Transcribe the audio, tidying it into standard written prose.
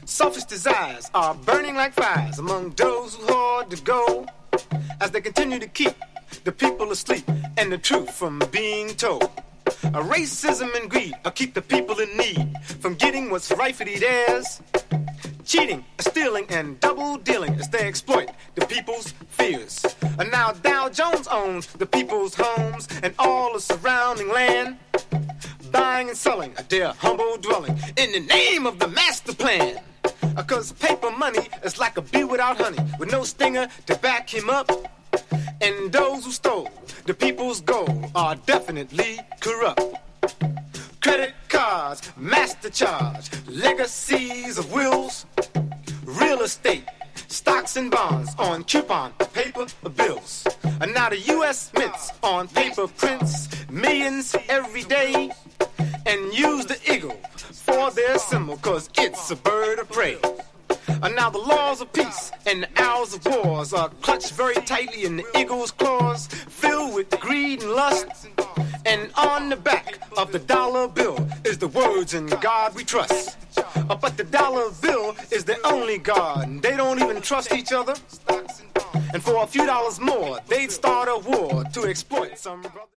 Selfish desires are burning like fires among those who hoard the gold, as they continue to keep the people asleep and the truth from being told. Racism and greed keep the people in need from getting what's rightfully theirs. Cheating, stealing, and double dealing as they exploit the people's fears. And now Dow Jones owns the people's homes and all the surrounding land, buying and selling their humble dwelling in the name of the master plan. Cause paper money is like a bee without honey, with no stinger to back him up. And those who stole the people's gold are definitely corrupt. Credit cards, master charge, legacies of wills, real estate, stocks and bonds on coupon paper bills. And now the U.S. mints on paper prints millions every day, and use the eagle for their symbol, cause it's a bird of prey. And now the laws of peace and the hours of wars are clutched very tightly in the eagle's claws, filled with greed and lust. And on the back of the dollar bill is the words, "In God we trust." But the dollar bill is the only God, and they don't even trust each other. And for a few dollars more, they'd start a war to exploit some brother.